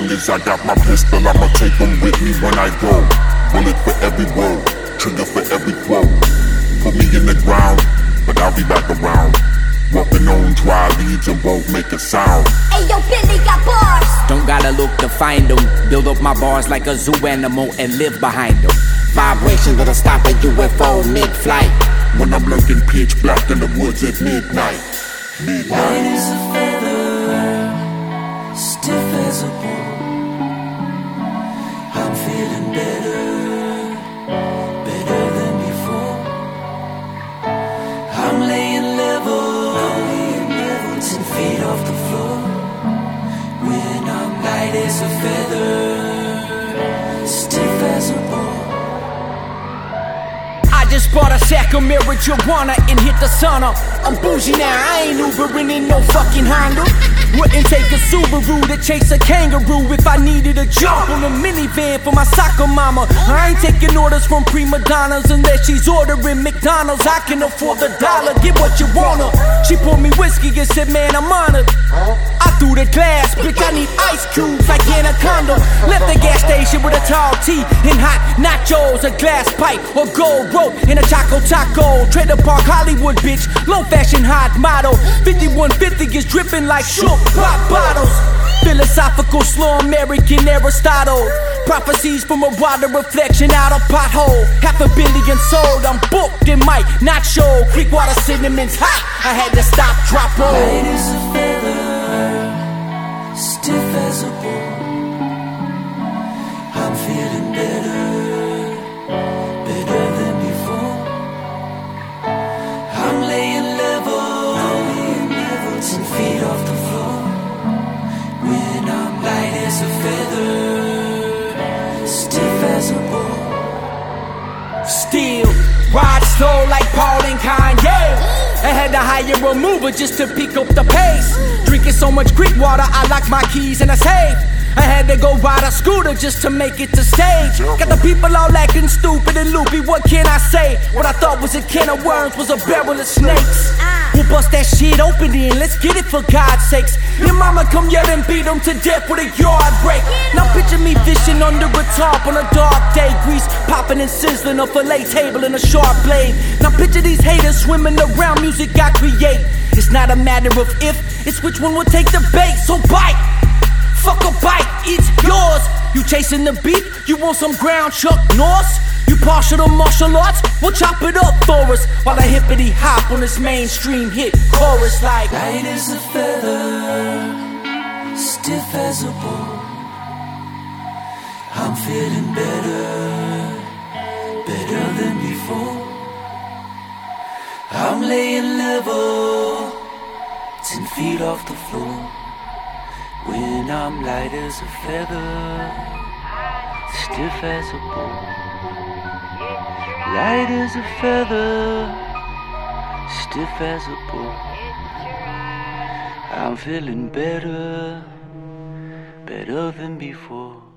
long as I got my pistol, I'ma take them with me when I go. Bullet for every word, trigger for every quote. Put me in the ground, but I'll be back around. Walking on dry leaves and won't make a sound. Ayo, Billy got bars. Don't gotta look to find them. Build up my bars like a zoo animal and live behind them. Vibrations that'll stop a UFO mid-flight. When I'm lurking pitch black in the woods at midnight. Light as a feather, stiff as a bull. I'm feeling better, better than before. I'm laying level, 10 feet off the floor. When I'm light as a feather, stiff as a bull. I just bought a sack of marijuana and hit the sun up. I'm bougie now, I ain't Ubering in no fucking Honda. Wouldn't take a Subaru to chase a kangaroo if I needed a jump on a minivan for my soccer mama. I ain't taking orders from prima donnas unless she's ordering McDonald's. I can afford the dollar, get what you wanna. She poured me whiskey and said, man, I'm honored. I threw the glass, bitch, I need ice cubes like Anaconda. Left the gas station with a tall tea and hot nachos, a glass pipe or gold rope and a Choco Taco. Trailer Park Hollywood, bitch, low fashion hot model. 5150 is dripping like shook pop bottles. Philosophical, slow American Aristotle. Prophecies from a water reflection out a pothole. 500 million sold, I'm booked and might not show. Creekwater cinnamon's hot, I had to stop, drop, roll. Light as a feather, stiff as a bull. I'm feeling better, better than before. I'm laying level, 10 feet off the floor. When I'm light as a feather, stiff as a bull. Still ride slow like Paul and Kanye. I had to hire a mover just to pick up the pace. Drinking so much creek water, I locked my keys in a safe. I had to go ride a scooter just to make it to stage. Got the people all acting stupid and loopy, what can I say? What I thought was a can of worms was a barrel of snakes. We'll bust that shit open in, let's get it for God's sakes. Your mama come yell and beat them to death with a yard break. Now picture me fishing under a tarp on a dark day. Grease popping and sizzling, a fillet table and a sharp blade. Now picture these haters swimming around music I create. It's not a matter of if, it's which one will take the bait. So bite, fuck a bite, it's yours. You chasing the beat, you want some ground Chuck Norris? You partial to martial arts, we'll chop it up for us. While I hippity hop on this mainstream hit chorus like light as a feather, stiff as a bull. I'm feeling better, better than before. I'm laying level, 10 feet off the floor. When I'm light as a feather, stiff as a bull. Light as a feather, stiff as a bull. I'm feeling better, better than before.